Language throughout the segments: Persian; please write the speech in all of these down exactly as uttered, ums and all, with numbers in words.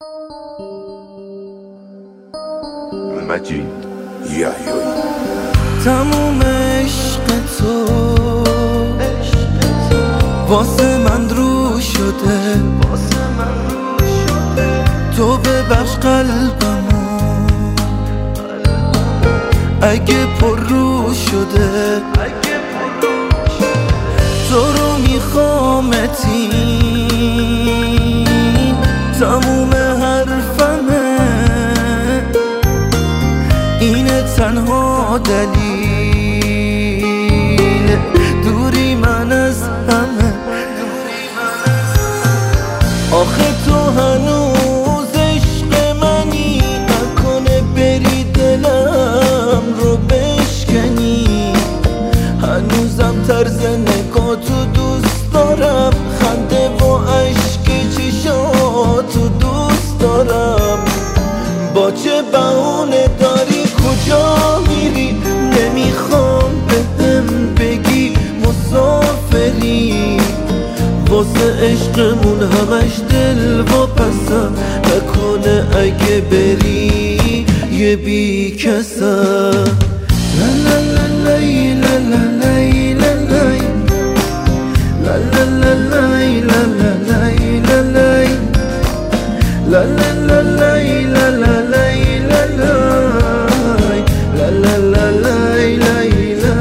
مجید یحیایی. تموم عشق تو واسه من رو شده، تو ببخش قلبمو اگه پر رو شده، تو رو میخوامتین تموم حرفمه، اینه تنها دلیل دوری من از همه. آخه تو هنوز عشق منی، نکنه بری دلم رو بشکنی. هنوزم طرز نگاه تو دوست دارم، خنده و عشق چشاتو دوست دارم. با چه بهونه داری کجا میری؟ نمیخوام بهم بگی مسافری، واسه عشقمون همش دل و پسم، نکنه اگه بری یه بی کسم. لا لا لا لای لا لا لای لا لای لا لا لا لای لا لا لای لا لای لا لا لا لای لا لا لای لا لای لا لا لا لای لای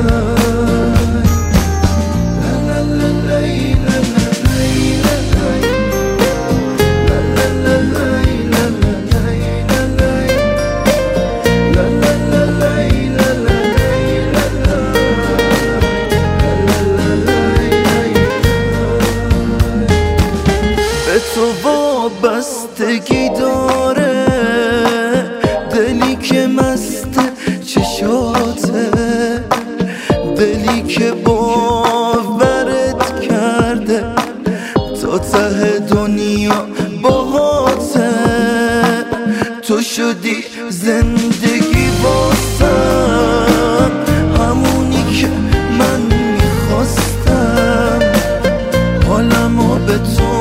تو وابستگی داره، دلی که مست چشاته، دلی که باورت کرده تا ته دنیا باهاته. تو شدی زندگی واسم، همونی که من میخواستم. حالمو به تو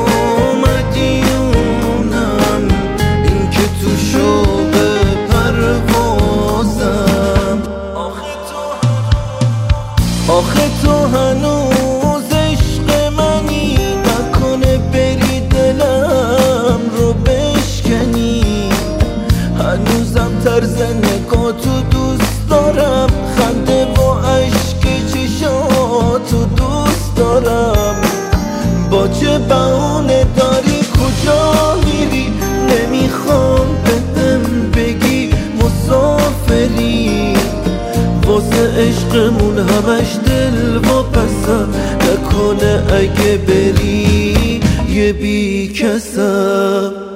آخه تو هنوز عشق منی، نکنه بری دلم رو بشکنی. هنوزم طرز نگاه تو دوست دارم، خنده و عشق چشاتو دوست دارم. با چه بهونه داری کجا میری؟ نمیخوام بهم بگی مسافری، واسه عشقمون همش دل و پسم، نکنه اگه بری یه بی کسم.